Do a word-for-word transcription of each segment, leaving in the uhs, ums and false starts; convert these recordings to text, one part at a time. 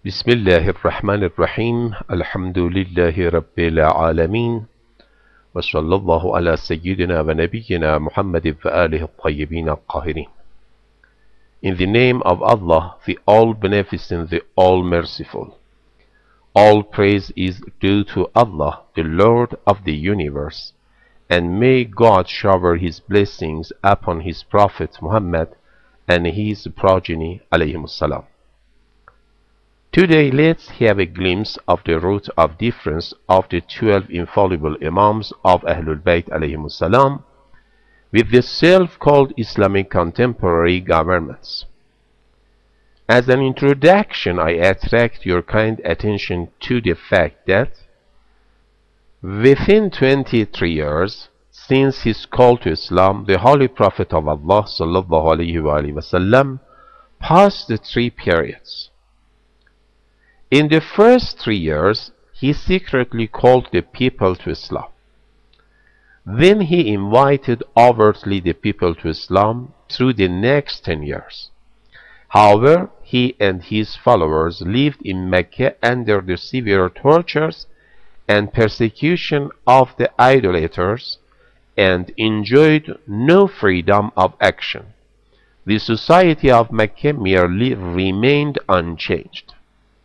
بسم الله الرحمن الرحيم الحمد لله رب العالمين وصلى الله على سيدنا ونبينا محمد وآله الطيبين الطاهرين. In the name of Allah, the All-Beneficent, the All-Merciful. All praise is due to Allah, the Lord of the universe, and may God shower His blessings upon His Prophet Muhammad and his progeny alayhimus salam. Today let's have a glimpse of the root of difference of the twelve infallible Imams of Ahlul Bayt alayhimus salam with the self-called Islamic contemporary governments. As an introduction, I attract your kind attention to the fact that within twenty-three years since his call to Islam, the Holy Prophet of Allah sallallahu alaihi wasallam passed the three periods. In the first three years, he secretly called the people to Islam. Then he invited overtly the people to Islam through the next ten years. However, he and his followers lived in Mecca under the severe tortures and persecution of the idolaters and enjoyed no freedom of action. The society of Mecca merely remained unchanged.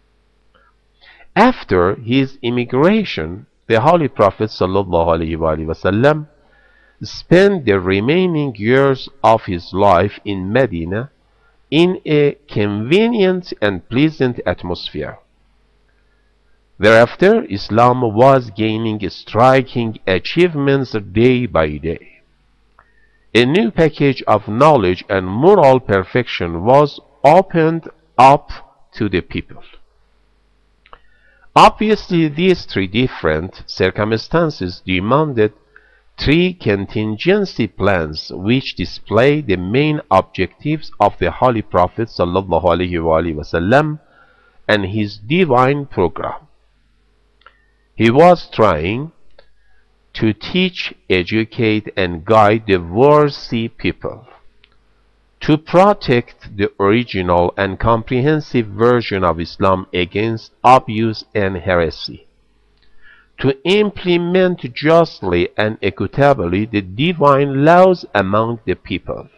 After his immigration, the Holy Prophet ﷺ spent the remaining years of his life in Medina in a convenient and pleasant atmosphere. Thereafter, Islam was gaining striking achievements day by day. A new package of knowledge and moral perfection was opened up to the people. Obviously, these three different circumstances demanded three contingency plans which display the main objectives of the Holy Prophet ﷺ and his divine program. He was trying to teach, educate, and guide the worthy people, to protect the original and comprehensive version of Islam against abuse and heresy, to implement justly and equitably the divine laws among the people.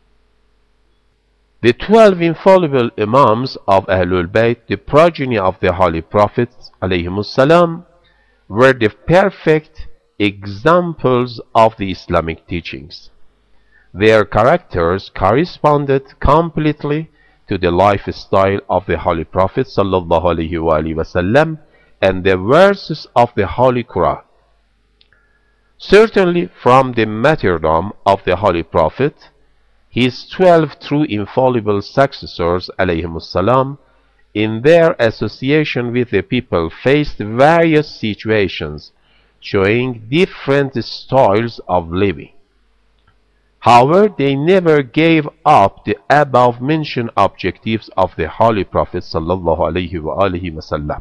The twelve infallible Imams of Ahlul Bayt, the progeny of the Holy Prophet alayhimus salam, were the perfect examples of the Islamic teachings. Their characters corresponded completely to the lifestyle of the Holy Prophet sallallahu alaihi wasallam and the verses of the Holy Quran. Certainly from the martyrdom of the Holy Prophet, his twelve true infallible successors alayhimus salam in their association with the people faced various situations showing different styles of living. However, they never gave up the above-mentioned objectives of the Holy Prophet sallallahu alaihi wasallam.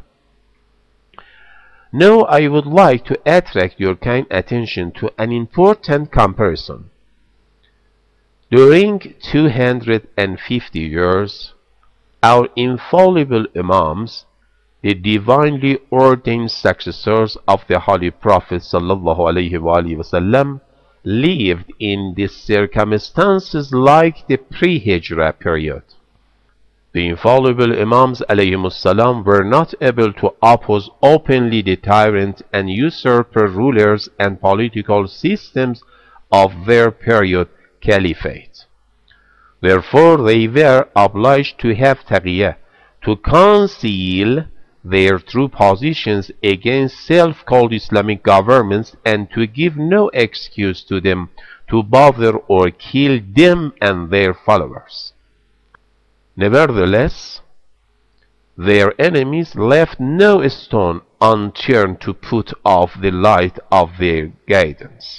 Now I would like to attract your kind attention to an important comparison. During two hundred fifty years, our infallible Imams, the divinely ordained successors of the Holy Prophet sallallahu alaihi wasallam, lived in these circumstances like the pre-Hijrah period. The infallible Imams alayhimus salam were not able to oppose openly the tyrant and usurper rulers and political systems of their period caliphate. Therefore, they were obliged to have taqiyya, to conceal their true positions against self-called Islamic governments and to give no excuse to them to bother or kill them and their followers. Nevertheless, their enemies left no stone unturned to put off the light of their guidance.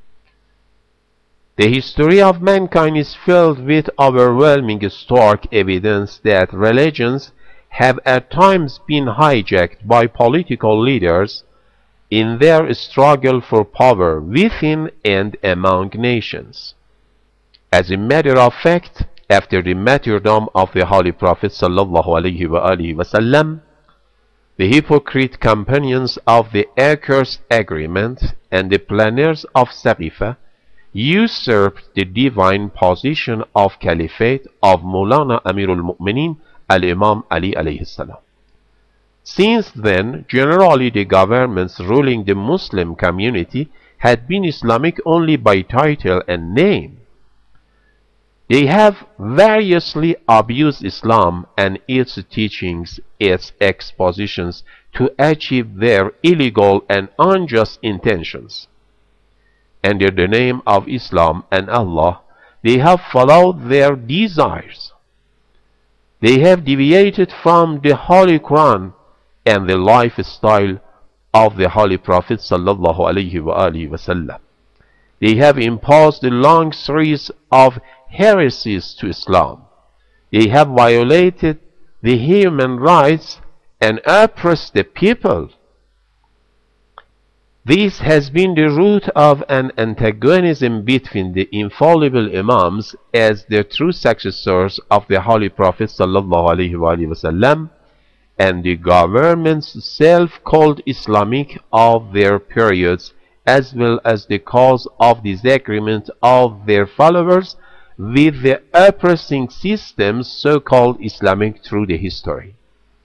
The history of mankind is filled with overwhelming stark evidence that religions have at times been hijacked by political leaders in their struggle for power within and among nations. As a matter of fact, After the martyrdom of the Holy Prophet sallallahu alaihi wasallam, the hypocrite companions of the accursed agreement and the planners of Saqifa usurped the divine position of caliphate of Maulana Amirul Mu'minin al-Imam Ali alayhi salam. Since then, generally the governments ruling the Muslim community had been Islamic only by title and name. They have variously abused Islam and its teachings, its expositions, to achieve their illegal and unjust intentions. Under the name of Islam and Allah, they have followed their desires. They have deviated from the Holy Quran and the lifestyle of the Holy Prophet sallallahu alaihi wasallam. They have imposed a long series of heresies to Islam. They have violated the human rights and oppressed the people. This has been the root of an antagonism between the infallible Imams as the true successors of the Holy Prophet sallallahu alaihi wasallam and the governments self-called Islamic of their periods, as well as the cause of disagreement of their followers with the oppressing systems so-called Islamic through the history.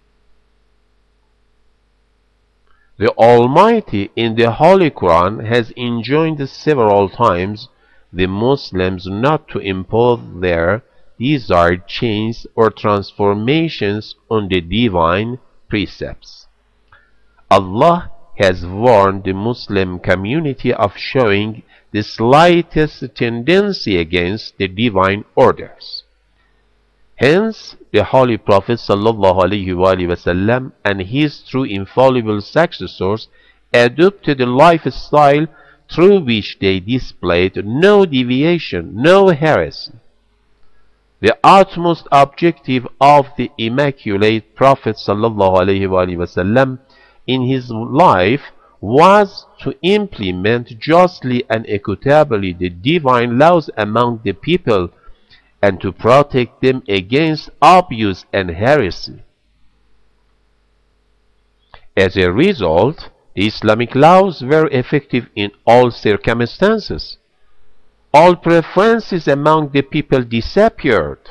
The Almighty in the Holy Quran has enjoined several times the Muslims not to impose their desired changes or transformations on the divine precepts. Allah has warned the Muslim community of showing the slightest tendency against the divine orders. Hence, the Holy Prophet sallallahu alaihi wasallam and his true infallible successors adopted a lifestyle through which they displayed no deviation, no heresy. The utmost objective of the Immaculate Prophet sallallahu alaihi wasallam in his life was to implement justly and equitably the divine laws among the people and to protect them against abuse and heresy. As a result, the Islamic laws were effective in all circumstances. All preferences among the people disappeared.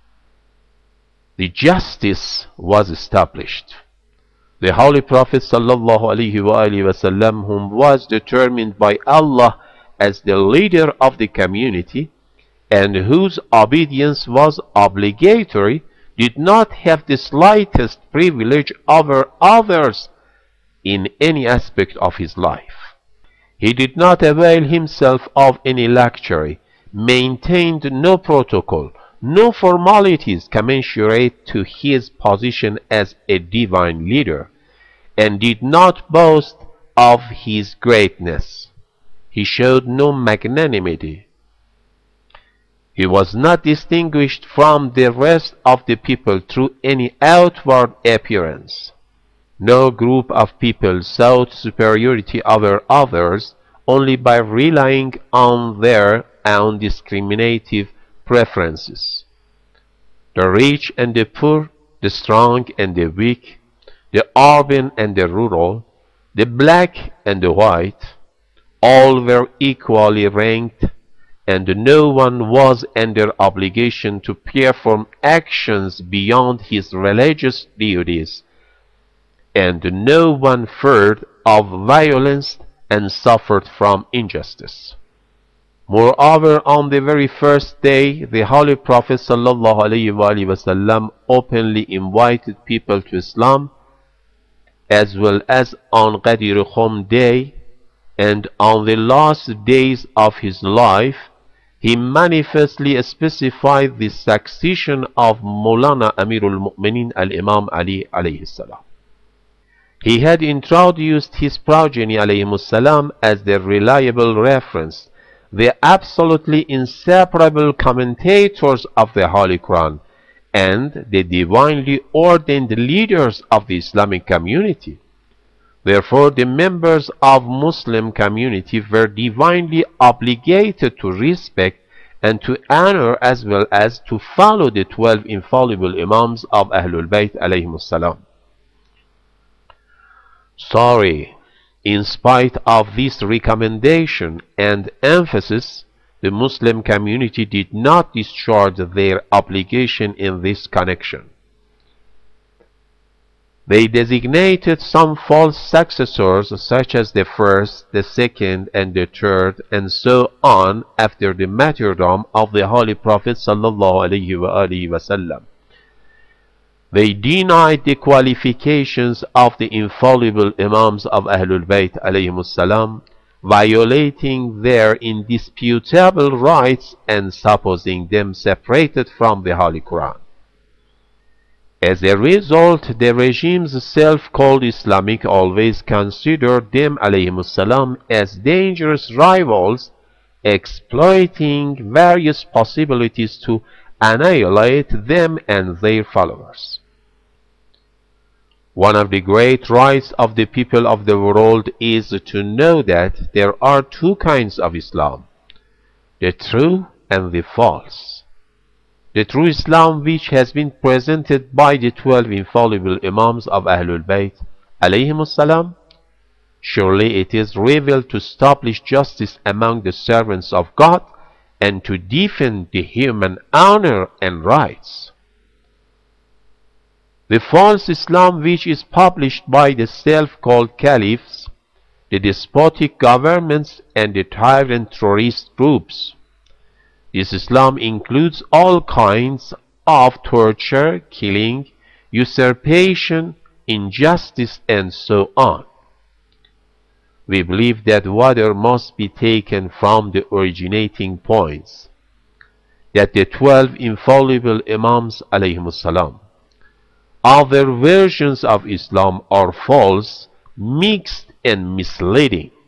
The justice was established. The Holy Prophet sallallahu alaihi wasallam, whom was determined by Allah as the leader of the community and whose obedience was obligatory, did not have the slightest privilege over others in any aspect of his life. He did not avail himself of any luxury, maintained no protocol, no formalities commensurate to his position as a divine leader, and did not boast of his greatness. He showed no magnanimity. He was not distinguished from the rest of the people through any outward appearance. No group of people sought superiority over others only by relying on their own discriminative preferences. The rich and the poor, the strong and the weak, the urban and the rural, the black and the white, all were equally ranked, and no one was under obligation to perform actions beyond his religious duties, and no one feared of violence and suffered from injustice. Moreover, on the very first day, the Holy Prophet sallallahu alaihi wasallam openly invited people to Islam, as well as on Ghadir Khum Day, and on the last days of his life, he manifestly specified the succession of Maulana Amirul Mu'minin al-Imam Ali alayhi salam. He had introduced his progeny alayhimus salam as the reliable reference, the absolutely inseparable commentators of the Holy Quran, and the divinely ordained leaders of the Islamic community. Therefore, the members of Muslim community were divinely obligated to respect and to honor as well as to follow the twelve infallible Imams of Ahlul Bayt alayhimus salam. Sorry, in spite of this recommendation and emphasis, the Muslim community did not discharge their obligation in this connection. They designated some false successors such as the first, the second, and the third, and so on after the martyrdom of the Holy Prophet sallallahu alaihi wasallam. They denied the qualifications of the infallible Imams of Ahlul Bayt alayhimus salam, violating their indisputable rights and supposing them separated from the Holy Quran. As a result, the regimes self-called Islamic always considered them alayhimus salam as dangerous rivals, exploiting various possibilities to annihilate them and their followers. One of the great rights of the people of the world is to know that there are two kinds of Islam, the true and the false. The true Islam, which has been presented by the twelve infallible Imams of Ahlul Bayt alayhimus salam, surely it is revealed to establish justice among the servants of God and to defend the human honor and rights. The false Islam, which is published by the self-called caliphs, the despotic governments, and the tyrant terrorist groups. This Islam includes all kinds of torture, killing, usurpation, injustice, and so on. We believe that water must be taken from the originating points, that the twelve infallible Imams alayhimus salam. Other versions of Islam are false, mixed, and misleading.